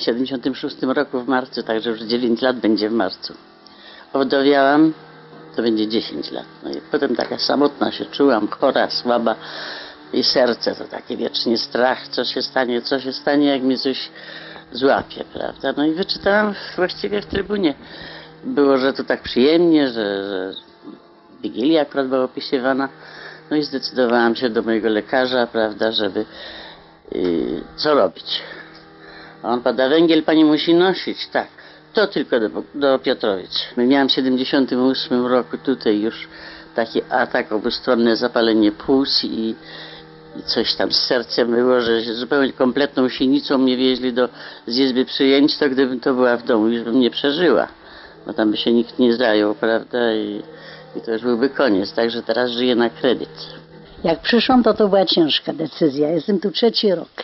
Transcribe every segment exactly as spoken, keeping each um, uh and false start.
w siedemdziesiątym szóstym roku w marcu, także już dziewięć lat będzie w marcu. Owdowiałam, to będzie dziesięć lat. No i potem taka samotna się czułam, chora, słaba i serce to taki wiecznie strach, co się stanie, co się stanie, jak mi coś złapie, prawda? No i wyczytałam właściwie w Trybunie. Było, że to tak przyjemnie, że, że Wigilia akurat była opisywana. No i zdecydowałam się do mojego lekarza, prawda, żeby yy, co robić. A on pada, węgiel pani musi nosić, tak. To tylko do, do Piotrowic. Miałam w siedemdziesiątym ósmym roku tutaj już taki atak, obustronne zapalenie płuc i, i coś tam z sercem było, że zupełnie kompletną sinicą mnie wieźli do z izby przyjęć, to gdybym to była w domu, już bym nie przeżyła. Bo tam by się nikt nie zajął, prawda, i, i to już byłby koniec. Także teraz żyję na kredyt. Jak przyszłam, to to była ciężka decyzja. Jestem tu trzeci rok.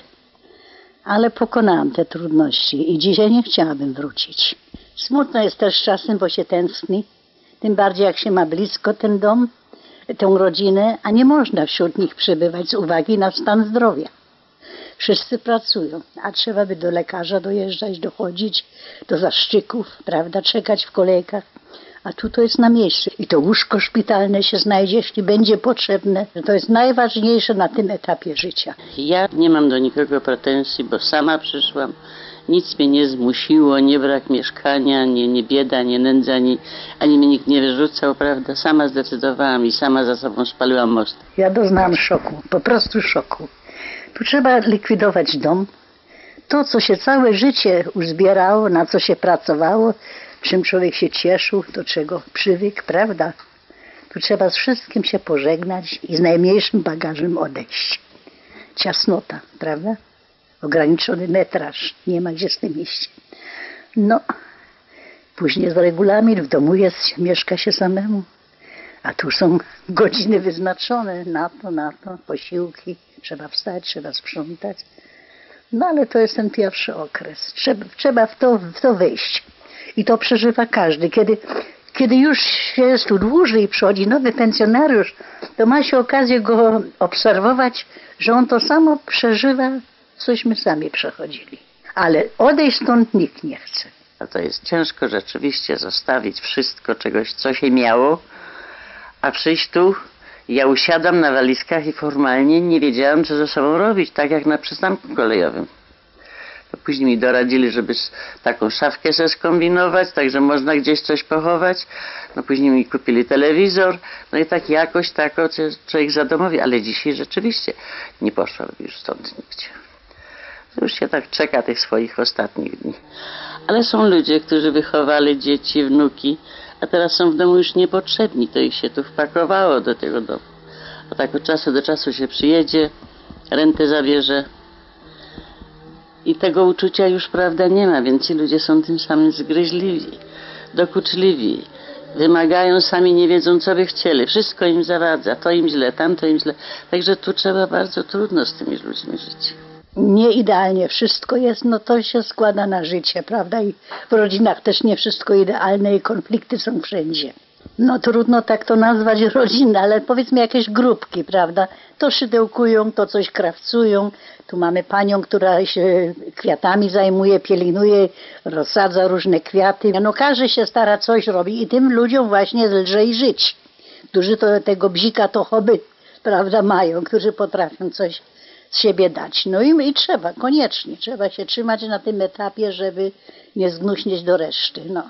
Ale pokonałam te trudności i dzisiaj nie chciałabym wrócić. Smutno jest też czasem, bo się tęskni. Tym bardziej jak się ma blisko ten dom, tę rodzinę, a nie można wśród nich przebywać z uwagi na stan zdrowia. Wszyscy pracują, a trzeba by do lekarza dojeżdżać, dochodzić, do zaszczyków, prawda, czekać w kolejkach. A tu to jest na miejscu. I to łóżko szpitalne się znajdzie, jeśli będzie potrzebne. To jest najważniejsze na tym etapie życia. Ja nie mam do nikogo pretensji, bo sama przyszłam. Nic mnie nie zmusiło, nie brak mieszkania, nie, nie bieda, nie nędza, ani, ani mnie nikt nie wyrzucał, prawda? Sama zdecydowałam i sama za sobą spaliłam most. Ja doznałam szoku, po prostu szoku. Tu trzeba likwidować dom. To, co się całe życie uzbierało, na co się pracowało, czym człowiek się cieszył, do czego przywykł, prawda? Tu trzeba z wszystkim się pożegnać i z najmniejszym bagażem odejść. Ciasnota, prawda? Ograniczony metraż, nie ma gdzie z tym iść. No, później jest regulamin, w domu jest, mieszka się samemu. A tu są godziny wyznaczone na to, na to, posiłki. Trzeba wstać, trzeba sprzątać. No ale to jest ten pierwszy okres. Trzeba, trzeba w, to, w to wejść. I to przeżywa każdy. Kiedy, kiedy już jest tu dłużej i przychodzi nowy pensjonariusz, to ma się okazję go obserwować, że on to samo przeżywa, cośmy sami przechodzili. Ale odejść stąd nikt nie chce. A to jest ciężko rzeczywiście zostawić wszystko, czegoś, co się miało, a przyjść tu. Ja usiadam na walizkach i formalnie nie wiedziałam, co ze sobą robić, tak jak na przystanku kolejowym. To później mi doradzili, żeby taką szafkę sobie skombinować, tak że można gdzieś coś pochować. No później mi kupili telewizor, no i tak jakoś tak człowiek zadomowi, ale dzisiaj rzeczywiście nie poszłam już stąd nigdzie. Już się tak czeka tych swoich ostatnich dni. Ale są ludzie, którzy wychowali dzieci, wnuki, a teraz są w domu już niepotrzebni, to ich się tu wpakowało do tego domu. A tak od czasu do czasu się przyjedzie, rentę zabierze i tego uczucia już, prawda, nie ma, więc ci ludzie są tym samym zgryźliwi, dokuczliwi, wymagają, sami nie wiedzą, co by chcieli, wszystko im zawadza, to im źle, tamto im źle, także tu trzeba bardzo trudno z tymi ludźmi żyć. Nie idealnie wszystko jest, no to się składa na życie, prawda? I w rodzinach też nie wszystko idealne i konflikty są wszędzie. No trudno tak to nazwać rodzinę, ale powiedzmy jakieś grupki, prawda? To szydełkują, to coś krawcują. Tu mamy panią, która się kwiatami zajmuje, pielęgnuje, rozsadza różne kwiaty. No każdy się stara, coś robi i tym ludziom właśnie lżej żyć. Którzy to, tego bzika to hobby, prawda, mają, którzy potrafią coś z siebie dać. No i, i trzeba, koniecznie, trzeba się trzymać na tym etapie, żeby nie zgnuśnieć do reszty. No.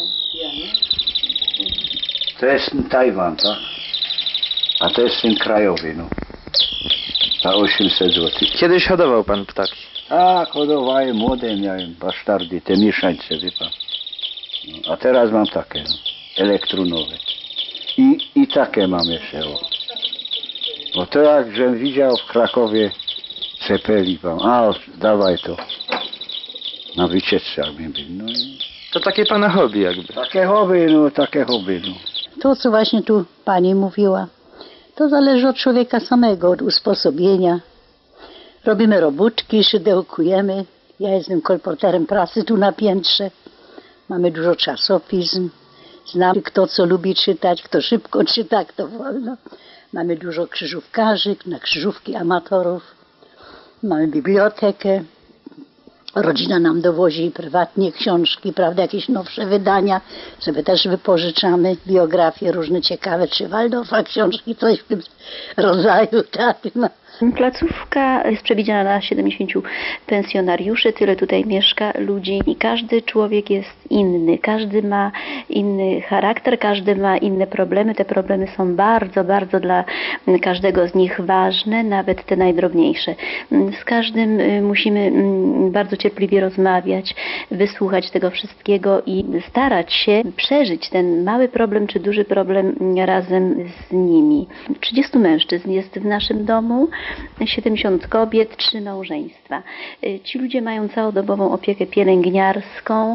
To jest ten Tajwan, tak? A to jest ten krajowy, no. Za osiemset złotych. Kiedyś hodował pan ptaki? Tak, hodowałem, młode miałem, basztardy, te mieszańce, wie pan. No, a teraz mam takie, no, elektronowe. I, i takie mam jeszcze, o. Bo to jak żem widział w Krakowie, cepeli pan, a dawaj to. Na wycieczce jak byli, no i... To takie pana hobby jakby. Takie hobby, no, takie hobby, no. To, co właśnie tu pani mówiła, to zależy od człowieka samego, od usposobienia. Robimy robótki, szydełkujemy. Ja jestem kolporterem prasy tu na piętrze. Mamy dużo czasopism. Znam, kto co lubi czytać, kto szybko czyta, kto wolno. Mamy dużo krzyżówkarzy, na krzyżówki amatorów. Mamy bibliotekę. Rodzina nam dowozi prywatnie książki, prawda, jakieś nowsze wydania, sobie też wypożyczamy, biografie różne ciekawe, czy Waldorfa książki, coś w tym rodzaju, tak, no. Placówka jest przewidziana na siedemdziesięciu pensjonariuszy, tyle tutaj mieszka ludzi i każdy człowiek jest inny, każdy ma inny charakter, każdy ma inne problemy, te problemy są bardzo, bardzo dla każdego z nich ważne, nawet te najdrobniejsze. Z każdym musimy bardzo cierpliwie rozmawiać, wysłuchać tego wszystkiego i starać się przeżyć ten mały problem czy duży problem razem z nimi. trzydziestu mężczyzn jest w naszym domu, siedemdziesiąt kobiet, trzy małżeństwa. Ci ludzie mają całodobową opiekę pielęgniarską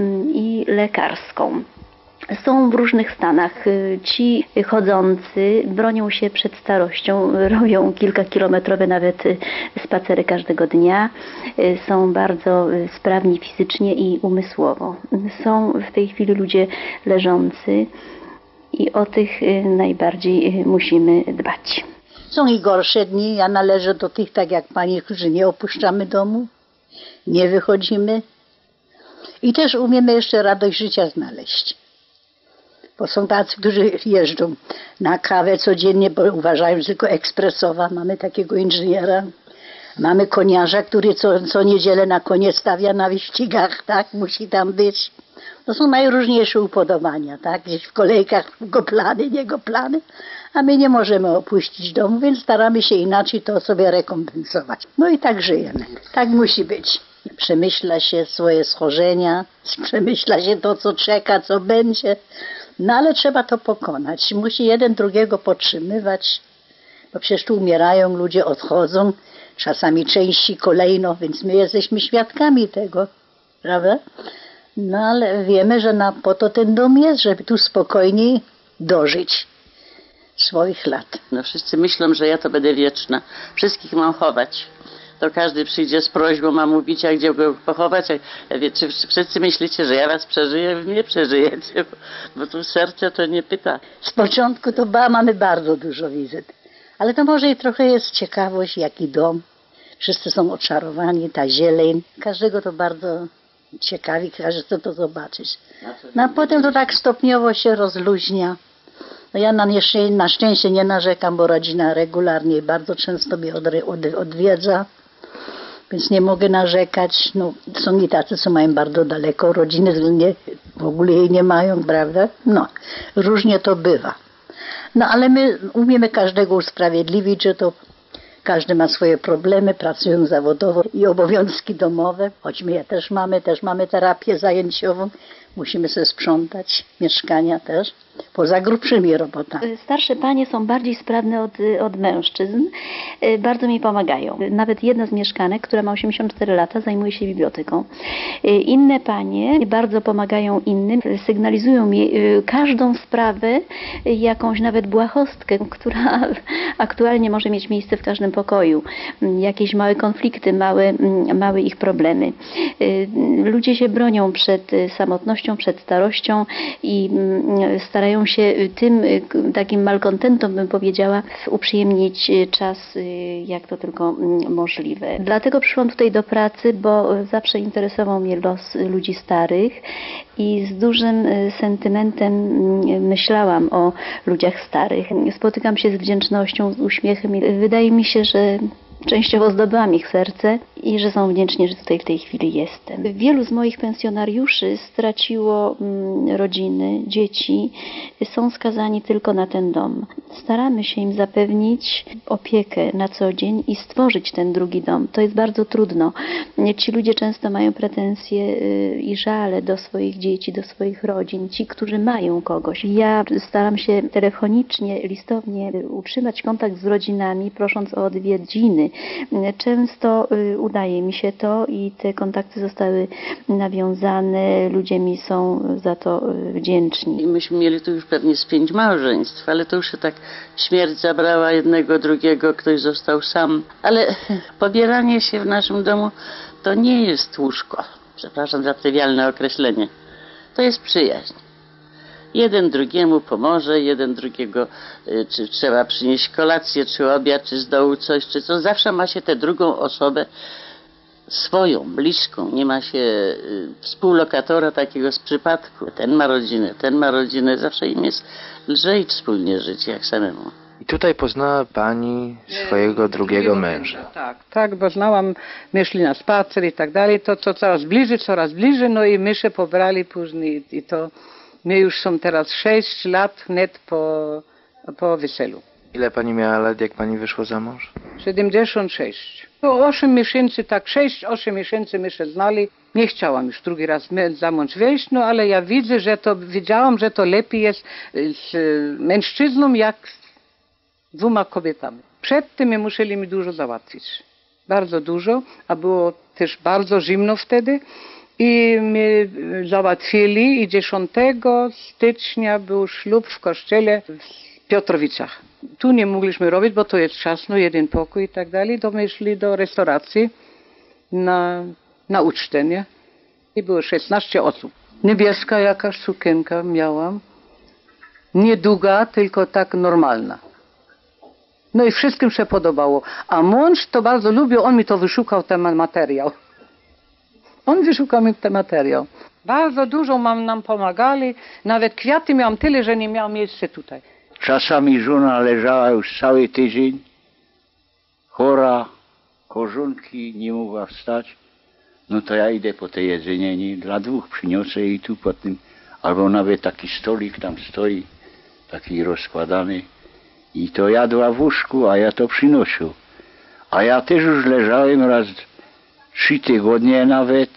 i lekarską. Są w różnych stanach. Ci chodzący bronią się przed starością, robią kilkakilometrowe nawet spacery każdego dnia. Są bardzo sprawni fizycznie i umysłowo. Są w tej chwili ludzie leżący i o tych najbardziej musimy dbać. Są i gorsze dni, ja należę do tych, tak jak pani, którzy nie opuszczamy domu, nie wychodzimy i też umiemy jeszcze radość życia znaleźć. Bo są tacy, którzy jeżdżą na kawę codziennie, bo uważają, że tylko ekspresowa. Mamy takiego inżyniera, mamy koniarza, który co, co niedzielę na konie stawia na wyścigach, tak, musi tam być. To są najróżniejsze upodobania, tak, gdzieś w kolejkach go plany, jego plany, a my nie możemy opuścić domu, więc staramy się inaczej to sobie rekompensować. No i tak żyjemy, tak musi być. Przemyśla się swoje schorzenia, przemyśla się to, co czeka, co będzie, no ale trzeba to pokonać. Musi jeden drugiego podtrzymywać, bo przecież tu umierają, ludzie odchodzą, czasami części kolejno, więc my jesteśmy świadkami tego, prawda? No ale wiemy, że na, po to ten dom jest, żeby tu spokojniej dożyć swoich lat. No wszyscy myślą, że ja to będę wieczna. Wszystkich mam chować. To każdy przyjdzie z prośbą, ma mówić, a gdzie go pochować. Ja wie, czy wszyscy myślicie, że ja was przeżyję? Wy mnie przeżyjecie, bo, bo tu serce to nie pyta. Z początku to ba, mamy bardzo dużo wizyt. Ale to może i trochę jest ciekawość, jaki dom. Wszyscy są oczarowani, ta zieleń. Każdego to bardzo ciekawi, każdy chce to zobaczyć. No a potem to tak stopniowo się rozluźnia. No ja na, nieszczę- na szczęście nie narzekam, bo rodzina regularnie i bardzo często mnie od, od, odwiedza, więc nie mogę narzekać. No, są i tacy, co mają bardzo daleko rodziny, nie, w ogóle jej nie mają, prawda? No, różnie to bywa. No ale my umiemy każdego usprawiedliwić, że to każdy ma swoje problemy, pracują zawodowo i obowiązki domowe, choć my je też mamy, też mamy terapię zajęciową, musimy sobie sprzątać, mieszkania też, poza grubszymi robotami. Starsze panie są bardziej sprawne od, od mężczyzn, bardzo mi pomagają. Nawet jedna z mieszkanek, która ma osiemdziesiąt cztery lata, zajmuje się biblioteką. Inne panie bardzo pomagają innym, sygnalizują mi każdą sprawę, jakąś nawet błahostkę, która aktualnie może mieć miejsce w każdym pokoju. Jakieś małe konflikty, małe, małe ich problemy. Ludzie się bronią przed samotnością, przed starością i starają się tym takim malkontentom, bym powiedziała, uprzyjemnić czas, jak to tylko możliwe. Dlatego przyszłam tutaj do pracy, bo zawsze interesował mnie los ludzi starych i z dużym sentymentem myślałam o ludziach starych. Spotykam się z wdzięcznością, z uśmiechem i wydaje mi się, że częściowo zdobyłam ich serce i że są wdzięczni, że tutaj w tej chwili jestem. Wielu z moich pensjonariuszy straciło mm, rodziny, dzieci, są skazani tylko na ten dom. Staramy się im zapewnić opiekę na co dzień i stworzyć ten drugi dom. To jest bardzo trudno. Ci ludzie często mają pretensje y, i żale do swoich dzieci, do swoich rodzin, ci, którzy mają kogoś. Ja staram się telefonicznie, listownie utrzymać kontakt z rodzinami, prosząc o odwiedziny. Często y, udaje mi się to i te kontakty zostały nawiązane, ludzie mi są za to y, wdzięczni. I myśmy mieli tu już pewnie z pięć małżeństw, ale to już się tak śmierć zabrała jednego, drugiego, ktoś został sam. Ale pobieranie się w naszym domu to nie jest łóżko. Przepraszam za trywialne określenie. To jest przyjaźń. Jeden drugiemu pomoże, jeden drugiego, czy trzeba przynieść kolację, czy obiad, czy z dołu coś, czy co. Zawsze ma się tę drugą osobę swoją, bliską, nie ma się y, współlokatora takiego z przypadku. Ten ma rodzinę, ten ma rodzinę, zawsze im jest lżej wspólnie żyć jak samemu. I tutaj poznała pani swojego drugiego męża. Tak, tak, bo znałam, my szli na spacer i tak dalej, to co coraz bliżej, coraz bliżej, no i my się pobrali później i to my już są teraz sześć lat net po, po weselu. Ile pani miała lat, jak pani wyszła za mąż? siedemdziesiąt sześć. No osiem miesięcy, tak sześć osiem miesięcy my się znali. Nie chciałam już drugi raz za mąż wejść, no ale ja widzę, że to, wiedziałam, że to lepiej jest z mężczyzną jak z dwoma kobietami. Przed tym my musieli mi dużo załatwić. Bardzo dużo, a było też bardzo zimno wtedy. I my załatwili i dziesiątego stycznia był ślub w kościele w Piotrowicach. Tu nie mogliśmy robić, bo to jest ciasno, jeden pokój i tak dalej. To my szli do restauracji na, na ucztę, nie? I było szesnaście osób. Niebieska jakaś sukienka miałam. Niedługa, tylko tak normalna. No i wszystkim się podobało. A mąż to bardzo lubił, on mi to wyszukał, ten materiał. On wyszukał mi ten materiał. Bardzo dużo mam, nam pomagali. Nawet kwiaty miałam tyle, że nie miałam miejsca tutaj. Czasami żona leżała już cały tydzień, chora, korzonki, nie mogła wstać. No to ja idę po te jedzenie, nie? Dla dwóch przyniosę i tu po tym, albo nawet taki stolik tam stoi, taki rozkładany. I to jadła w łóżku, a ja to przynosił. A ja też już leżałem raz trzy tygodnie nawet.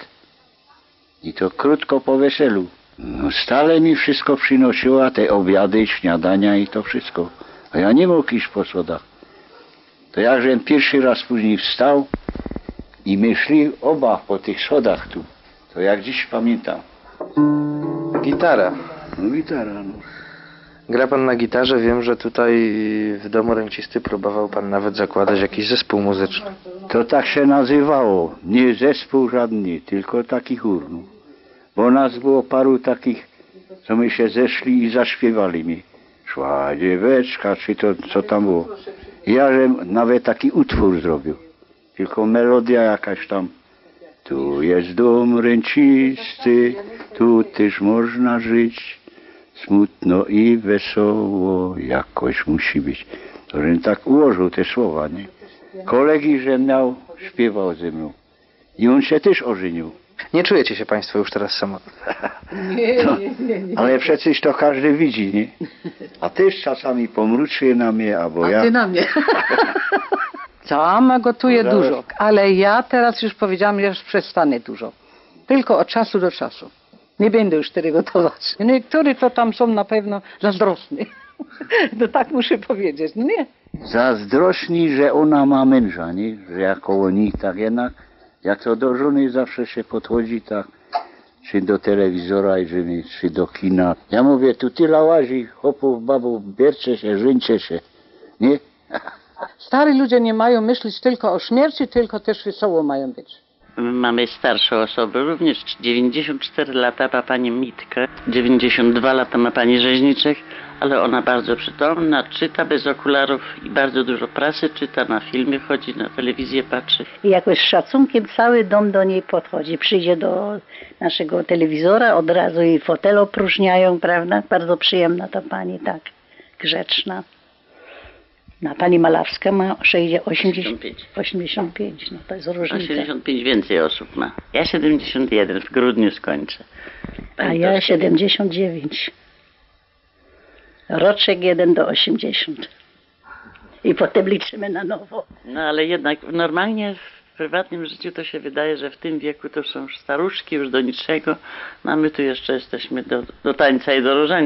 I to krótko po weselu. No stale mi wszystko przynosiła, te obiady, śniadania i to wszystko. A ja nie mógł iść po schodach. To jakżem pierwszy raz później wstał i my szli oba po tych schodach tu. To jak dziś pamiętam. Gitara. No gitara, no. Gra pan na gitarze, wiem, że tutaj w domu rencisty próbował pan nawet zakładać jakiś zespół muzyczny. To tak się nazywało. Nie zespół żadny, tylko taki chór. No. Bo nas było paru takich, co my się zeszli i zaśpiewali mi. Szła dzieweczka, czy to co tam było. Ja żem nawet taki utwór zrobił. Tylko melodia jakaś tam. Tu jest dom rencisty, tu też można żyć. Smutno i wesoło jakoś musi być. To żem tak ułożył te słowa, nie? Kolegi, że miał, śpiewał ze mną. I on się też ożenił. Nie czujecie się państwo już teraz samotni? To, ale przecież to każdy widzi, nie? A też czasami pomruczy na mnie, albo ja. A ty na mnie. Sama gotuję No, dużo, ale ja teraz już powiedziałam, że już przestanę dużo. Tylko od czasu do czasu. Nie będę już wtedy gotować. Niektórzy to tam są na pewno zazdrosni. No tak muszę powiedzieć, no nie? Zazdrośni, że ona ma męża, nie? Że ja koło nich tak jednak, jak to do żony zawsze się podchodzi tak, czy do telewizora, idziemy, czy do kina. Ja mówię, tu tyle łazi, chłopów, babów, bierzcie się, żeńcie się, nie? Stary ludzie nie mają myśleć tylko o śmierci, tylko też wesoło mają być. Mamy starsze osoby, również dziewięćdziesiąt cztery lata ma pani Mitkę, dziewięćdziesiąt dwa lata ma pani Rzeźniczek, ale ona bardzo przytomna, czyta bez okularów i bardzo dużo prasy czyta, na filmy chodzi, na telewizję patrzy. I jakoś z szacunkiem cały dom do niej podchodzi. Przyjdzie do naszego telewizora, od razu jej fotel opróżniają, prawda? Bardzo przyjemna ta pani, tak, grzeczna. No, pani Malawska ma osiemdziesiąt pięć. osiemdziesiąt pięć, no to jest różnica. osiemdziesiąt pięć więcej osób ma. Ja siedemdziesiąt jeden, w grudniu skończę. A Pani ja to- siedemdziesiąt dziewięć. Roczek jeden do osiemdziesiąt. I potem liczymy na nowo. No ale jednak normalnie w prywatnym życiu to się wydaje, że w tym wieku to są już staruszki, już do niczego. No a my tu jeszcze jesteśmy do, do tańca i do różańca.